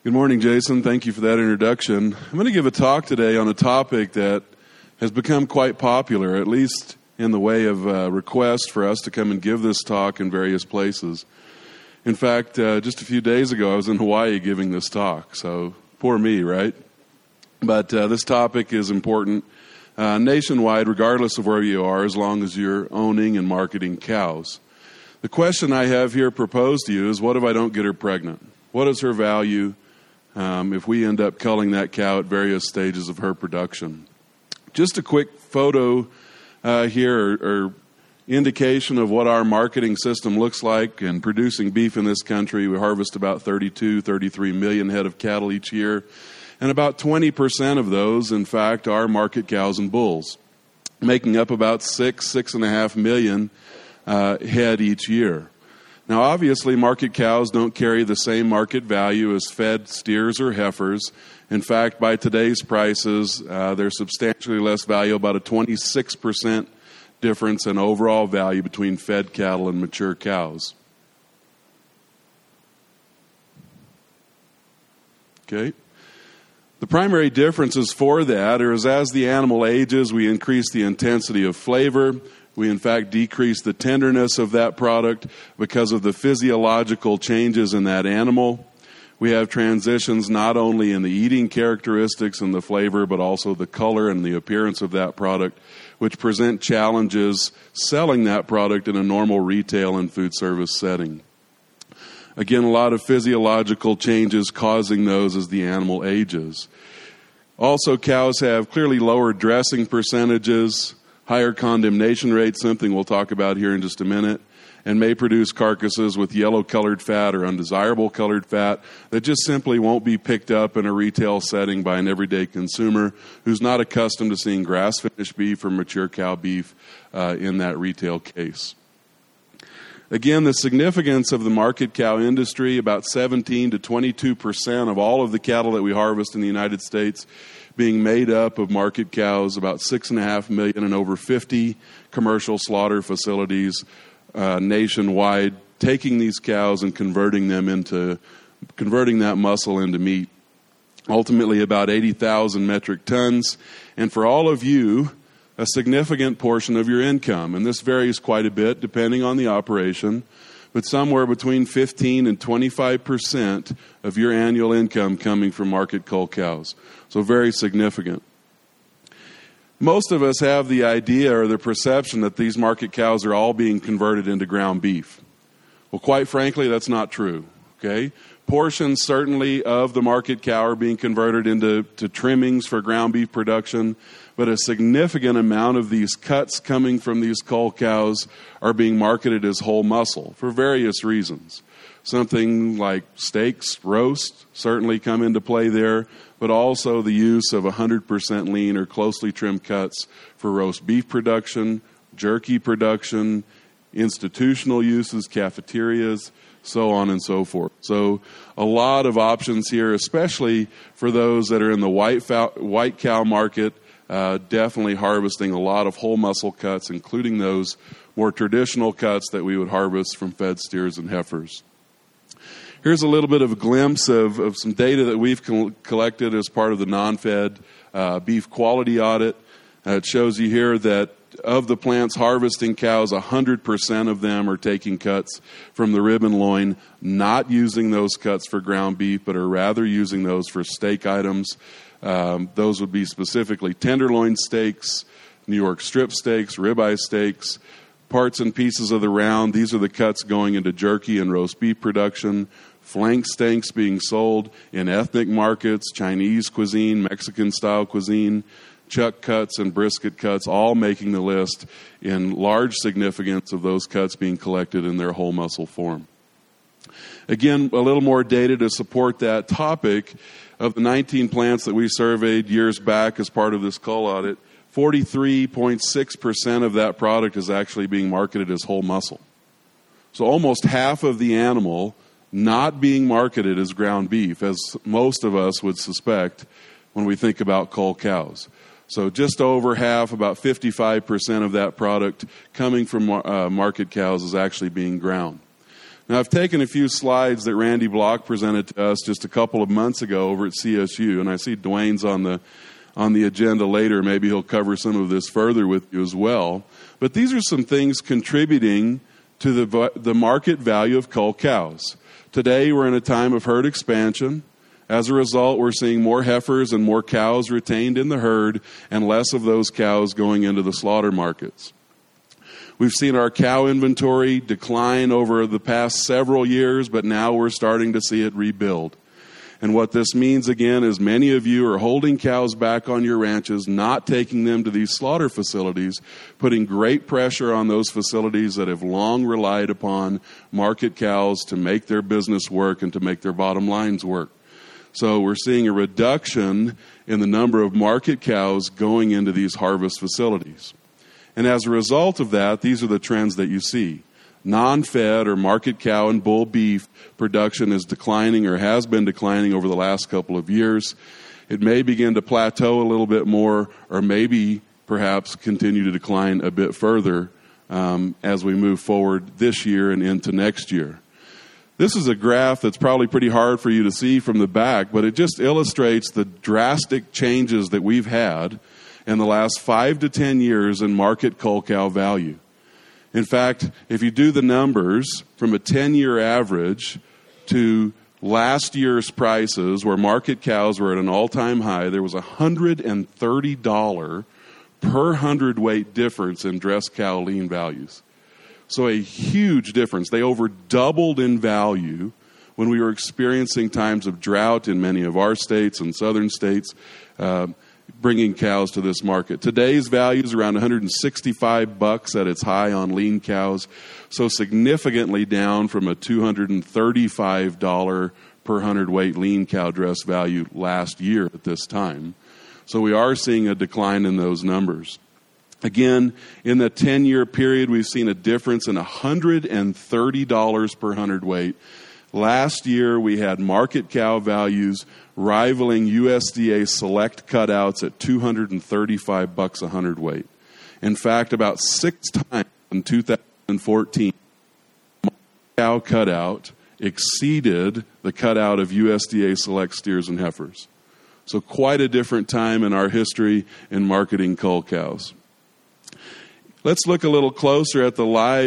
Good morning, Jason. Thank you for that introduction. I'm going to give a talk today on a topic that has become quite popular, at least in the way of requests for us to come and give this talk in various places. In fact, just a few days ago, I was in Hawaii giving this talk, so poor me, right? But this topic is important nationwide, regardless of where you are, as long as you're owning and marketing cows. The question I have here proposed to you is, what if I don't get her pregnant? What is her value if we end up culling that cow at various stages of her production? Just a quick photo here or indication of what our marketing system looks like in producing beef in this country. We harvest about 33 million head of cattle each year, and about 20% of those, in fact, are market cows and bulls, making up about 6.5 million head each year. Now, obviously, market cows don't carry the same market value as fed steers or heifers. In fact, by today's prices, they're substantially less valuable, about a 26% difference in overall value between fed cattle and mature cows. Okay. The primary differences for that is as the animal ages, we increase the intensity of flavor. We, in fact, decrease the tenderness of that product because of the physiological changes in that animal. We have transitions not only in the eating characteristics and the flavor, but also the color and the appearance of that product, which present challenges selling that product in a normal retail and food service setting. Again, a lot of physiological changes causing those as the animal ages. Also, cows have clearly lower dressing percentages, higher condemnation rates, something we'll talk about here in just a minute, and may produce carcasses with yellow-colored fat or undesirable colored fat that just simply won't be picked up in a retail setting by an everyday consumer who's not accustomed to seeing grass-finished beef or mature cow beef in that retail case. Again, the significance of the market cow industry, about 17 to 22% of all of the cattle that we harvest in the United States being made up of market cows, about 6.5 million in over 50 commercial slaughter facilities nationwide, taking these cows and converting that muscle into meat. Ultimately, about 80,000 metric tons. And for all of you, a significant portion of your income. And this varies quite a bit depending on the operation, but somewhere between 15 and 25% of your annual income coming from market cull cows. So very significant. Most of us have the idea or the perception that these market cows are all being converted into ground beef. Well, quite frankly, that's not true. Okay? Portions certainly of the market cow are being converted into trimmings for ground beef production, but a significant amount of these cuts coming from these cull cows are being marketed as whole muscle for various reasons. Something like steaks, roast, certainly come into play there, but also the use of 100% lean or closely trimmed cuts for roast beef production, jerky production, institutional uses, cafeterias, so on and so forth. So a lot of options here, especially for those that are in the white cow market, definitely harvesting a lot of whole muscle cuts, including those more traditional cuts that we would harvest from fed steers and heifers. Here's a little bit of a glimpse of some data that we've collected as part of the non-fed beef quality audit. It shows you here that of the plants harvesting cows, 100% of them are taking cuts from the rib and loin, not using those cuts for ground beef, but are rather using those for steak items. Those would be specifically tenderloin steaks, New York strip steaks, ribeye steaks, parts and pieces of the round. These are the cuts going into jerky and roast beef production. Flank steaks being sold in ethnic markets, Chinese cuisine, Mexican-style cuisine, chuck cuts and brisket cuts, all making the list in large significance of those cuts being collected in their whole muscle form. Again, a little more data to support that topic. Of the 19 plants that we surveyed years back as part of this cull audit, 43.6% of that product is actually being marketed as whole muscle. So almost half of the animal not being marketed as ground beef, as most of us would suspect when we think about cull cows. So just over half, about 55% of that product coming from market cows is actually being ground. Now, I've taken a few slides that Randy Block presented to us just a couple of months ago over at CSU, and I see Dwayne's on the agenda later. Maybe he'll cover some of this further with you as well. But these are some things contributing to the market value of cull cows. Today, we're in a time of herd expansion. As a result, we're seeing more heifers and more cows retained in the herd and less of those cows going into the slaughter markets. We've seen our cow inventory decline over the past several years, but now we're starting to see it rebuild. And what this means, again, is many of you are holding cows back on your ranches, not taking them to these slaughter facilities, putting great pressure on those facilities that have long relied upon market cows to make their business work and to make their bottom lines work. So we're seeing a reduction in the number of market cows going into these harvest facilities. And as a result of that, these are the trends that you see. Non-fed or market cow and bull beef production is declining or has been declining over the last couple of years. It may begin to plateau a little bit more or maybe perhaps continue to decline a bit further as we move forward this year and into next year. This is a graph that's probably pretty hard for you to see from the back, but it just illustrates the drastic changes that we've had in the last 5 to 10 years in market cull cow value. In fact, if you do the numbers from a 10-year average to last year's prices, where market cows were at an all-time high, there was a $130 per hundredweight difference in dressed cow lean values. So a huge difference. They over doubled in value when we were experiencing times of drought in many of our states and southern states, bringing cows to this market. Today's value is around $165 at its high on lean cows, so significantly down from a $235 per hundredweight lean cow dress value last year at this time. So we are seeing a decline in those numbers. Again, in the 10-year period, we've seen a difference in $130 per hundredweight. Last year, we had market cow values rivaling USDA select cutouts at $235 a hundredweight. In fact, about 6 times in 2014, cow cutout exceeded the cutout of USDA select steers and heifers. So quite a different time in our history in marketing cull cows. Let's look a little closer at the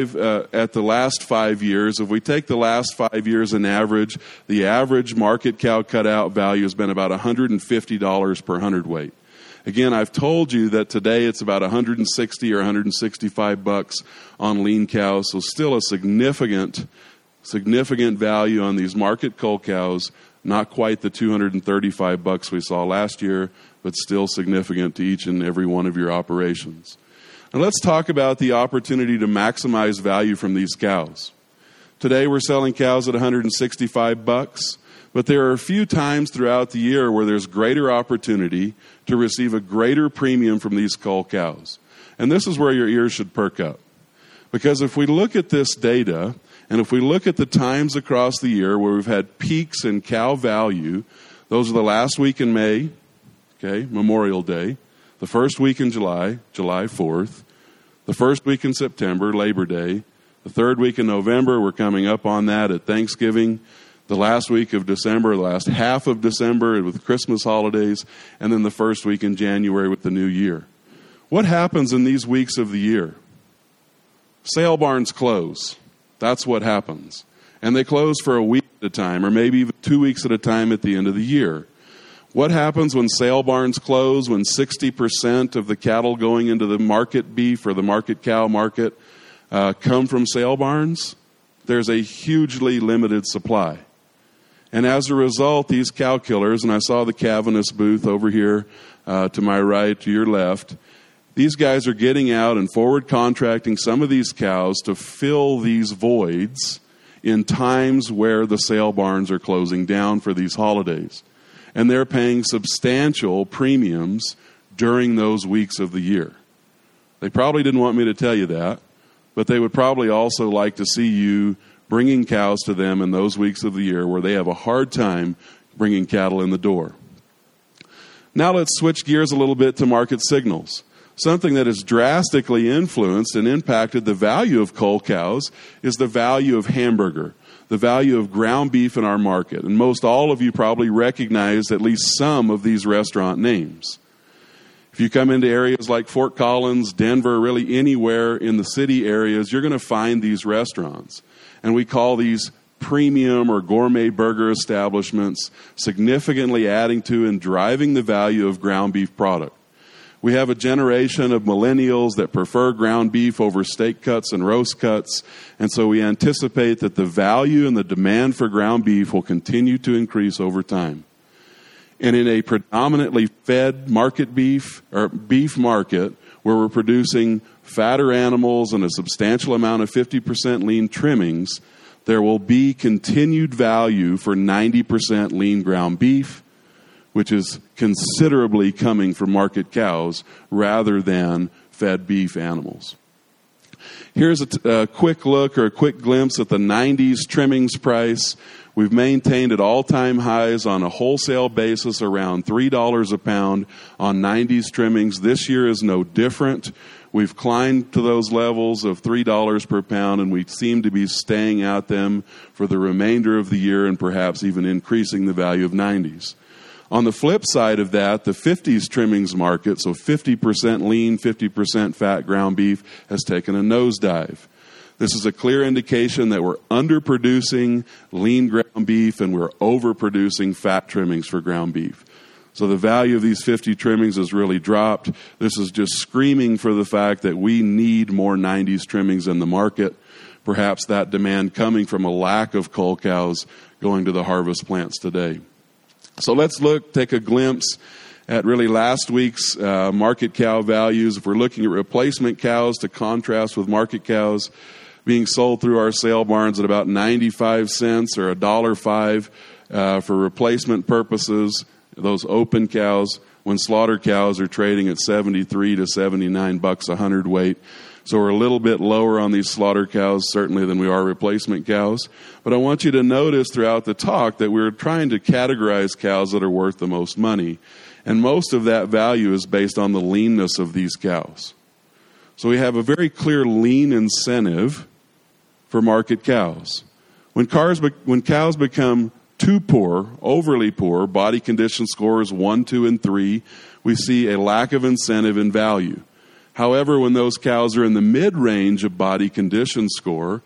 last 5 years. If we take the last 5 years in average, the average market cow cutout value has been about $150 per hundredweight. Again, I've told you that today it's about $160 or $165 on lean cows, so still a significant value on these market cull cows. Not quite the $235 we saw last year, but still significant to each and every one of your operations. And let's talk about the opportunity to maximize value from these cows. Today we're selling cows at $165, but there are a few times throughout the year where there's greater opportunity to receive a greater premium from these cull cows. And this is where your ears should perk up. Because if we look at this data, and if we look at the times across the year where we've had peaks in cow value, those are the last week in May, Memorial Day, the first week in July, July 4th, the first week in September, Labor Day, the third week in November, we're coming up on that at Thanksgiving, the last week of December, the last half of December with Christmas holidays, and then the first week in January with the new year. What happens in these weeks of the year? Sale barns close. That's what happens. And they close for a week at a time, or maybe even 2 weeks at a time at the end of the year. What happens when sale barns close, when 60% of the cattle going into the market beef or the market cow market come from sale barns? There's a hugely limited supply. And as a result, these cow killers, and I saw the Cavaness booth over here to my right, to your left, these guys are getting out and forward contracting some of these cows to fill these voids in times where the sale barns are closing down for these holidays. And they're paying substantial premiums during those weeks of the year. They probably didn't want me to tell you that, but they would probably also like to see you bringing cows to them in those weeks of the year where they have a hard time bringing cattle in the door. Now let's switch gears a little bit to market signals. Something that has drastically influenced and impacted the value of cull cows is the value of hamburger. the value of ground beef in our market. And most all of you probably recognize at least some of these restaurant names. If you come into areas like Fort Collins, Denver, really anywhere in the city areas, you're going to find these restaurants. And we call these premium or gourmet burger establishments, significantly adding to and driving the value of ground beef product. We have a generation of millennials that prefer ground beef over steak cuts and roast cuts, and so we anticipate that the value and the demand for ground beef will continue to increase over time. And in a predominantly fed market beef or beef market where we're producing fatter animals and a substantial amount of 50% lean trimmings, there will be continued value for 90% lean ground beef, which is considerably coming from market cows rather than fed beef animals. Here's a quick look or a quick glimpse at the 90s trimmings price. We've maintained at all-time highs on a wholesale basis around $3 a pound on 90s trimmings. This year is no different. We've climbed to those levels of $3 per pound, and we seem to be staying at them for the remainder of the year and perhaps even increasing the value of 90s. On the flip side of that, the 50s trimmings market, so 50% lean, 50% fat ground beef, has taken a nosedive. This is a clear indication that we're underproducing lean ground beef and we're overproducing fat trimmings for ground beef. So the value of these 50 trimmings has really dropped. This is just screaming for the fact that we need more 90s trimmings in the market. Perhaps that demand coming from a lack of cull cows going to the harvest plants today. So let's take a glimpse at really last week's market cow values. If we're looking at replacement cows to contrast with market cows being sold through our sale barns at about 95 cents or $1.05 for replacement purposes, those open cows, when slaughter cows are trading at 73 to 79 bucks a hundredweight. So we're a little bit lower on these slaughter cows, certainly, than we are replacement cows. But I want you to notice throughout the talk that we're trying to categorize cows that are worth the most money. And most of that value is based on the leanness of these cows. So we have a very clear lean incentive for market cows. When cows become too poor, overly poor, body condition scores 1, 2, and 3, we see a lack of incentive in value. However, when those cows are in the mid-range of body condition score,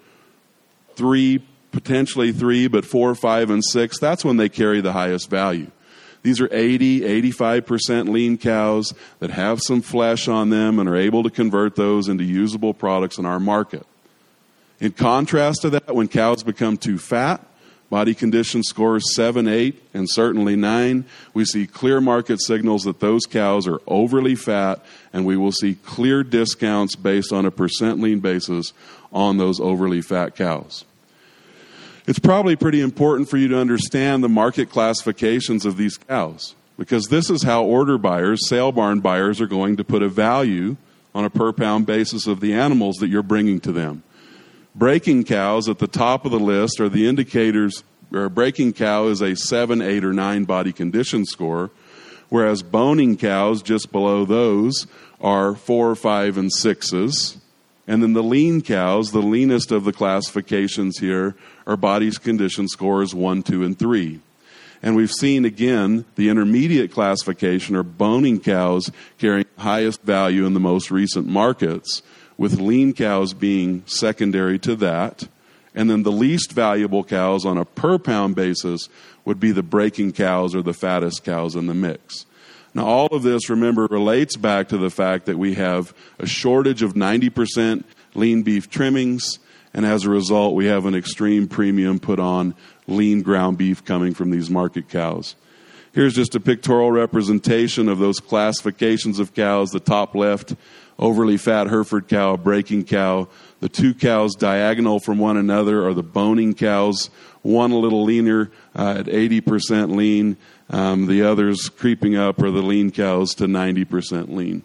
3, potentially 3, but 4, 5, and 6, that's when they carry the highest value. These are 80, 85% lean cows that have some flesh on them and are able to convert those into usable products in our market. In contrast to that, when cows become too fat, body condition scores 7, 8, and certainly 9, we see clear market signals that those cows are overly fat, and we will see clear discounts based on a percent lean basis on those overly fat cows. It's probably pretty important for you to understand the market classifications of these cows, because this is how order buyers, sale barn buyers, are going to put a value on a per pound basis of the animals that you're bringing to them. Breaking cows at the top of the list are the indicators, or a breaking cow is a 7, 8, or 9 body condition score, whereas boning cows just below those are 4, 5, and 6s. And then the lean cows, the leanest of the classifications here, are body condition scores 1, 2, and 3. And we've seen, again, the intermediate classification, or boning cows, carrying the highest value in the most recent markets, with lean cows being secondary to that. And then the least valuable cows on a per pound basis would be the breaking cows or the fattest cows in the mix. Now, all of this, remember, relates back to the fact that we have a shortage of 90% lean beef trimmings, and as a result, we have an extreme premium put on lean ground beef coming from these market cows. Here's just a pictorial representation of those classifications of cows. The top left, overly fat Hereford cow, breaking cow. The two cows diagonal from one another are the boning cows, one a little leaner at 80% lean. The others creeping up are the lean cows to 90% lean.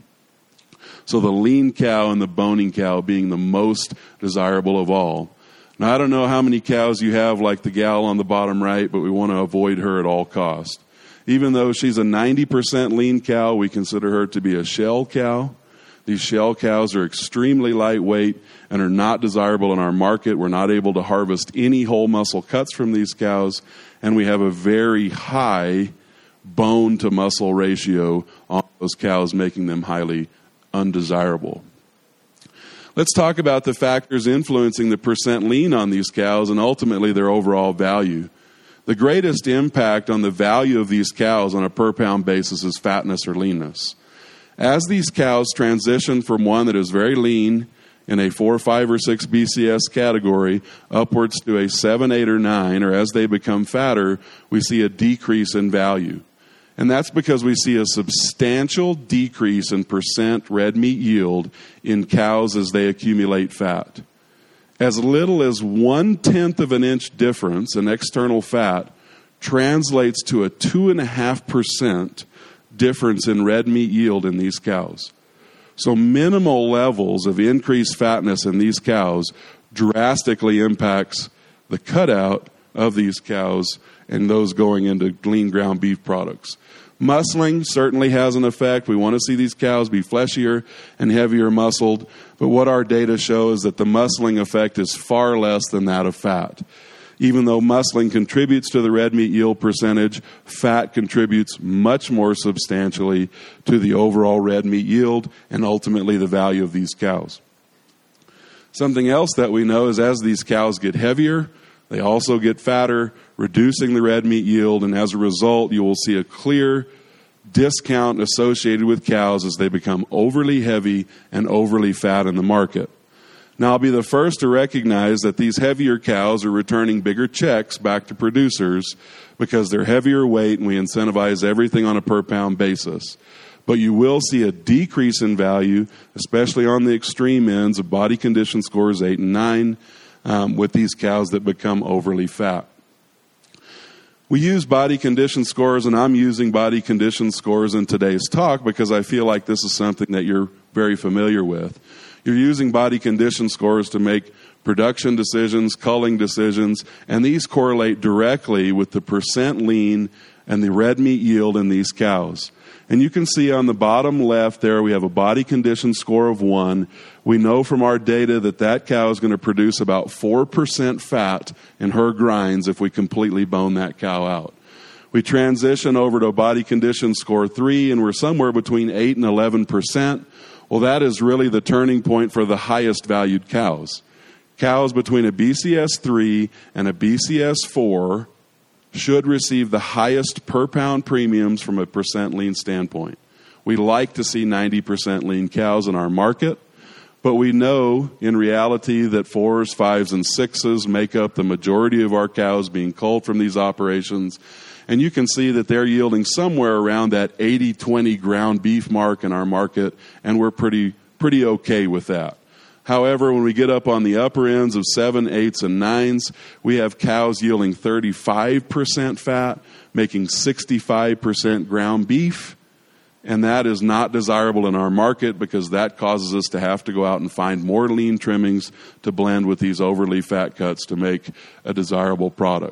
So the lean cow and the boning cow being the most desirable of all. Now, I don't know how many cows you have like the gal on the bottom right, but we want to avoid her at all costs. Even though she's a 90% lean cow, we consider her to be a shell cow. These shell cows are extremely lightweight and are not desirable in our market. We're not able to harvest any whole muscle cuts from these cows, and we have a very high bone to muscle ratio on those cows, making them highly undesirable. Let's talk about the factors influencing the percent lean on these cows and ultimately their overall value. The greatest impact on the value of these cows on a per pound basis is fatness or leanness. As these cows transition from one that is very lean in a 4, 5, or 6 BCS category upwards to a 7, 8, or 9, or as they become fatter, we see a decrease in value. And that's because we see a substantial decrease in percent red meat yield in cows as they accumulate fat. As little as 1/10 of an inch difference in external fat translates to a 2.5% difference in red meat yield in these cows. So minimal levels of increased fatness in these cows drastically impacts the cutout of these cows and those going into lean ground beef products. Muscling certainly has an effect. We want to see these cows be fleshier and heavier muscled, but what our data show is that the muscling effect is far less than that of fat. Even though muscling contributes to the red meat yield percentage, fat contributes much more substantially to the overall red meat yield and ultimately the value of these cows. Something else that we know is as these cows get heavier, they also get fatter, reducing the red meat yield, and as a result, you will see a clear discount associated with cows as they become overly heavy and overly fat in the market. Now, I'll be the first to recognize that these heavier cows are returning bigger checks back to producers because they're heavier weight and we incentivize everything on a per pound basis. But you will see a decrease in value, especially on the extreme ends of body condition scores 8 and 9, with these cows that become overly fat. We use body condition scores, and I'm using body condition scores in today's talk because I feel like this is something that you're very familiar with. You're using body condition scores to make production decisions, culling decisions, and these correlate directly with the percent lean and the red meat yield in these cows. And you can see on the bottom left there, we have a body condition score of 1. We know from our data that that cow is going to produce about 4% fat in her grinds if we completely bone that cow out. We transition over to a body condition score 3, and we're somewhere between 8 and 11%. Well, that is really the turning point for the highest valued cows. Cows between a BCS 3 and a BCS 4 should receive the highest per pound premiums from a percent lean standpoint. We like to see 90% lean cows in our market, but we know in reality that 4s, 5s, and 6s make up the majority of our cows being culled from these operations. And you can see that they're yielding somewhere around that 80-20 ground beef mark in our market, and we're pretty okay with that. However, when we get up on the upper ends of 7, 8s, and 9s, we have cows yielding 35% fat, making 65% ground beef, and that is not desirable in our market because that causes us to have to go out and find more lean trimmings to blend with these overly fat cuts to make a desirable product.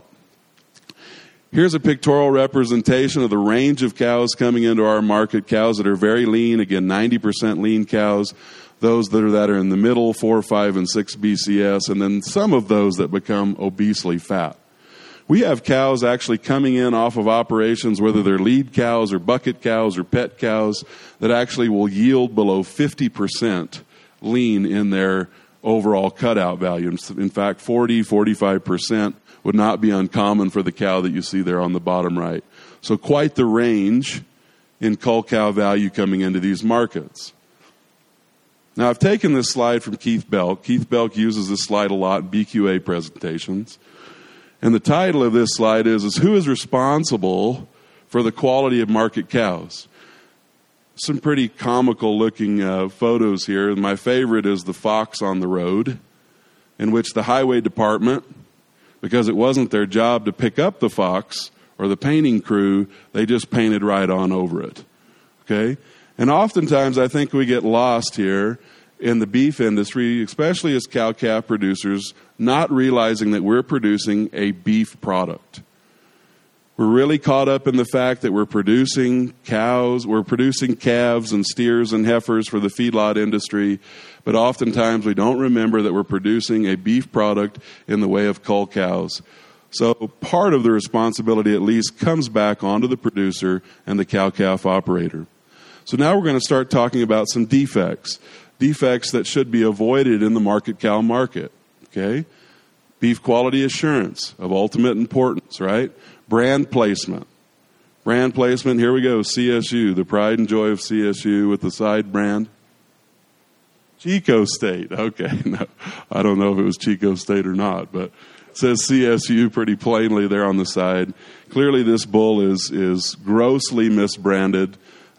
Here's a pictorial representation of the range of cows coming into our market. Cows that are very lean, again, 90% lean cows. Those that are in the middle, 4, 5, and 6 BCS, and then some of those that become obesely fat. We have cows actually coming in off of operations, whether they're lead cows or bucket cows or pet cows, that actually will yield below 50% lean in their overall cutout value. In fact, 40, 45% would not be uncommon for the cow that you see there on the bottom right. So quite the range in cull cow value coming into these markets. Now, I've taken this slide from Keith Belk. Keith Belk uses this slide a lot in BQA presentations. And the title of this slide is Who is Responsible for the Quality of Market Cows? Some pretty comical looking photos here. My favorite is the fox on the road, in which the highway department, because it wasn't their job to pick up the fox or the painting crew, they just painted right on over it. Okay? And oftentimes I think we get lost here in the beef industry, especially as cow-calf producers, not realizing that we're producing a beef product. We're really caught up in the fact that we're producing cows, we're producing calves and steers and heifers for the feedlot industry, but oftentimes we don't remember that we're producing a beef product in the way of cull cows. So part of the responsibility at least comes back onto the producer and the cow-calf operator. So now we're going to start talking about some defects that should be avoided in the market cow market. Okay? Beef quality assurance of ultimate importance, right? Brand placement. Brand placement, here we go, CSU, the pride and joy of CSU with the side brand. Chico State. Okay, no, I don't know if it was Chico State or not, but it says CSU pretty plainly there on the side. Clearly this bull is grossly misbranded.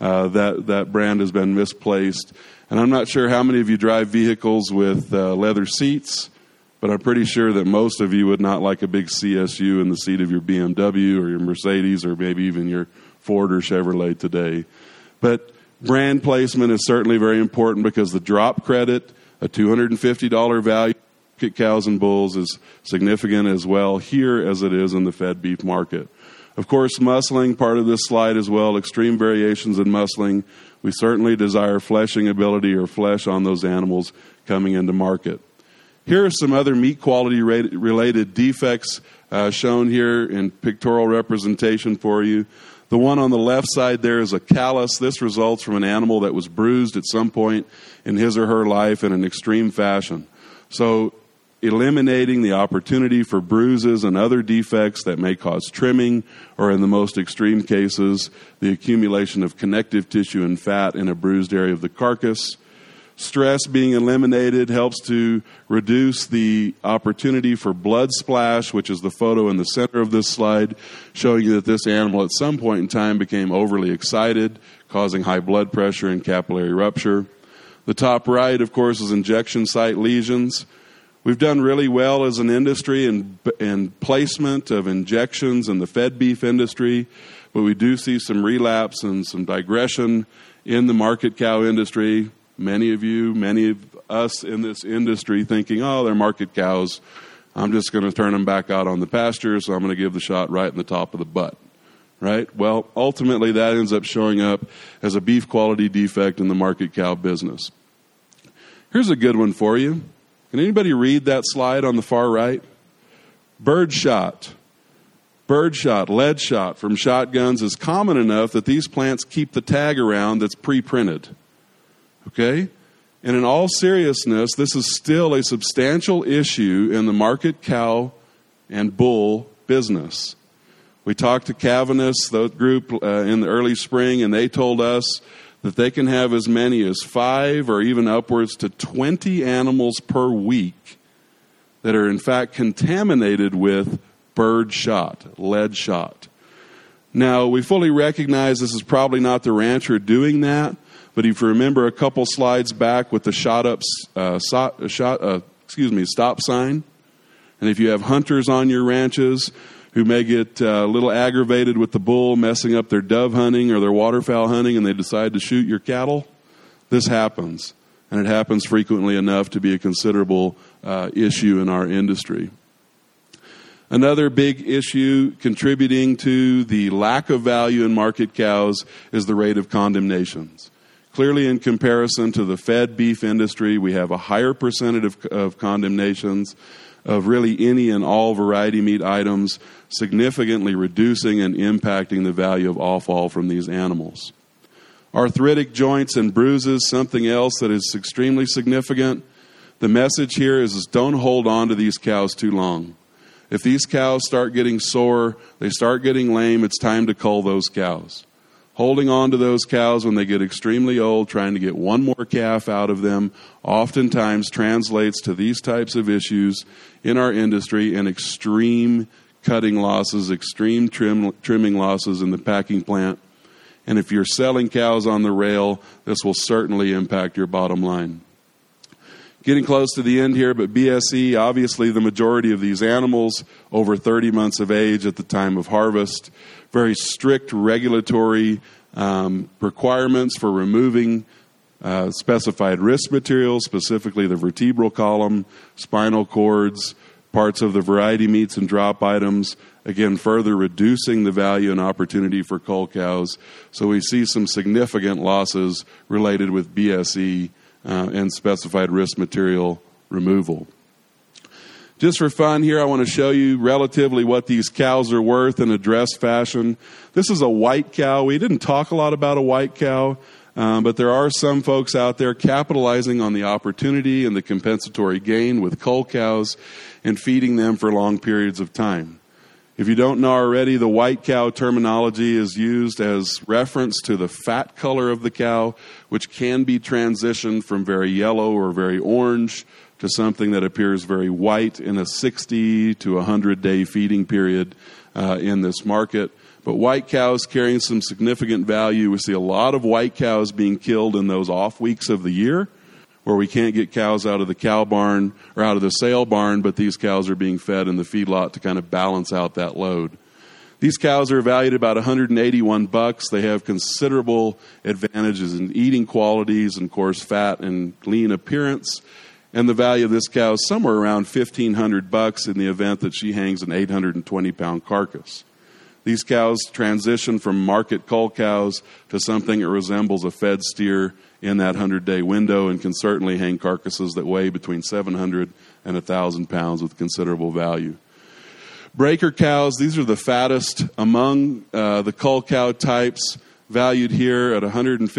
That brand has been misplaced. And I'm not sure how many of you drive vehicles with leather seats, but I'm pretty sure that most of you would not like a big CSU in the seat of your BMW or your Mercedes or maybe even your Ford or Chevrolet today. But brand placement is certainly very important because the drop credit, a $250 value for cows and bulls, is significant as well here as it is in the fed beef market. Of course, muscling, part of this slide as well, extreme variations in muscling. We certainly desire fleshing ability or flesh on those animals coming into market. Here are some other meat quality related defects shown here in pictorial representation for you. The one on the left side there is a callus. This results from an animal that was bruised at some point in his or her life in an extreme fashion. So eliminating the opportunity for bruises and other defects that may cause trimming, or in the most extreme cases, the accumulation of connective tissue and fat in a bruised area of the carcass. Stress being eliminated helps to reduce the opportunity for blood splash, which is the photo in the center of this slide, showing you that this animal at some point in time became overly excited, causing high blood pressure and capillary rupture. The top right, of course, is injection site lesions. We've done really well as an industry in placement of injections in the fed beef industry, but we do see some relapse and some digression in the market cow industry. Many of us in this industry thinking, oh, they're market cows. I'm just going to turn them back out on the pasture, so I'm going to give the shot right in the top of the butt. Right? Well, ultimately, that ends up showing up as a beef quality defect in the market cow business. Here's a good one for you. Can anybody read that slide on the far right? Bird shot, lead shot from shotguns is common enough that these plants keep the tag around that's pre-printed. Okay? And in all seriousness, this is still a substantial issue in the market cow and bull business. We talked to Cavanus, the group, in the early spring, and they told us that they can have as many as 5 or even upwards to 20 animals per week that are in fact contaminated with bird shot, lead shot. Now, we fully recognize this is probably not the rancher doing that, but if you remember a couple slides back with the stop sign, and if you have hunters on your ranches who may get a little aggravated with the bull messing up their dove hunting or their waterfowl hunting and they decide to shoot your cattle, this happens. And it happens frequently enough to be a considerable issue in our industry. Another big issue contributing to the lack of value in market cows is the rate of condemnations. Clearly, in comparison to the fed beef industry, we have a higher percentage of condemnations of really any and all variety meat items, significantly reducing and impacting the value of offal from these animals. Arthritic joints and bruises, something else that is extremely significant. The message here is don't hold on to these cows too long. If these cows start getting sore, they start getting lame, it's time to cull those cows. Holding on to those cows when they get extremely old, trying to get one more calf out of them, oftentimes translates to these types of issues in our industry and extreme cutting losses, extreme trimming losses in the packing plant. And if you're selling cows on the rail, this will certainly impact your bottom line. Getting close to the end here, but BSE, obviously the majority of these animals over 30 months of age at the time of harvest. Very strict regulatory requirements for removing specified risk materials, specifically the vertebral column, spinal cords, parts of the variety meats and drop items, again, further reducing the value and opportunity for cull cows. So we see some significant losses related with BSE and specified risk material removal. Just for fun here, I want to show you relatively what these cows are worth in a dress fashion. This is a white cow. We didn't talk a lot about a white cow, but there are some folks out there capitalizing on the opportunity and the compensatory gain with cull cows and feeding them for long periods of time. If you don't know already, the white cow terminology is used as reference to the fat color of the cow, which can be transitioned from very yellow or very orange to something that appears very white in a 60 to 100-day feeding period in this market. But white cows carrying some significant value. We see a lot of white cows being killed in those off weeks of the year where we can't get cows out of the cow barn or out of the sale barn, but these cows are being fed in the feedlot to kind of balance out that load. These cows are valued at about $181. They have considerable advantages in eating qualities and, of course, fat and lean appearance. And the value of this cow is somewhere around $1,500 in the event that she hangs an 820-pound carcass. These cows transition from market cull cows to something that resembles a fed steer in that 100-day window and can certainly hang carcasses that weigh between 700 and 1,000 pounds with considerable value. Breaker cows, these are the fattest among the cull cow types, valued here at $154,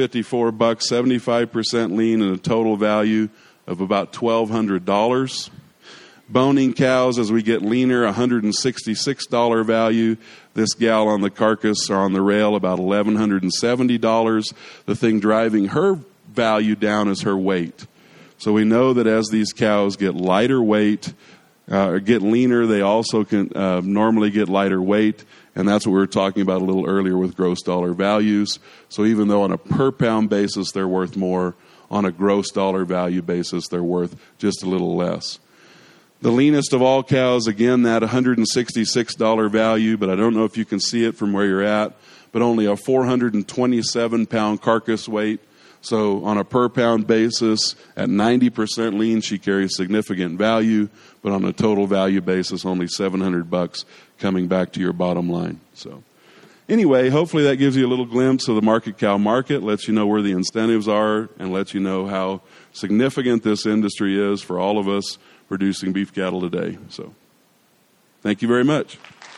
75% lean, and a total value of about $1,200. Boning cows, as we get leaner, $166 value. This gal on the carcass or on the rail, about $1,170. The thing driving her value down is her weight. So we know that as these cows get lighter weight, or get leaner, they also can normally get lighter weight. And that's what we were talking about a little earlier with gross dollar values. So even though on a per pound basis they're worth more, on a gross dollar value basis they're worth just a little less. The leanest of all cows, again, that $166 value, but I don't know if you can see it from where you're at, but only a 427-pound carcass weight. So on a per-pound basis, at 90% lean, she carries significant value, but on a total value basis, only $700 coming back to your bottom line. So anyway, hopefully that gives you a little glimpse of the market cow market, lets you know where the incentives are, and lets you know how significant this industry is for all of us producing beef cattle today. So, thank you very much.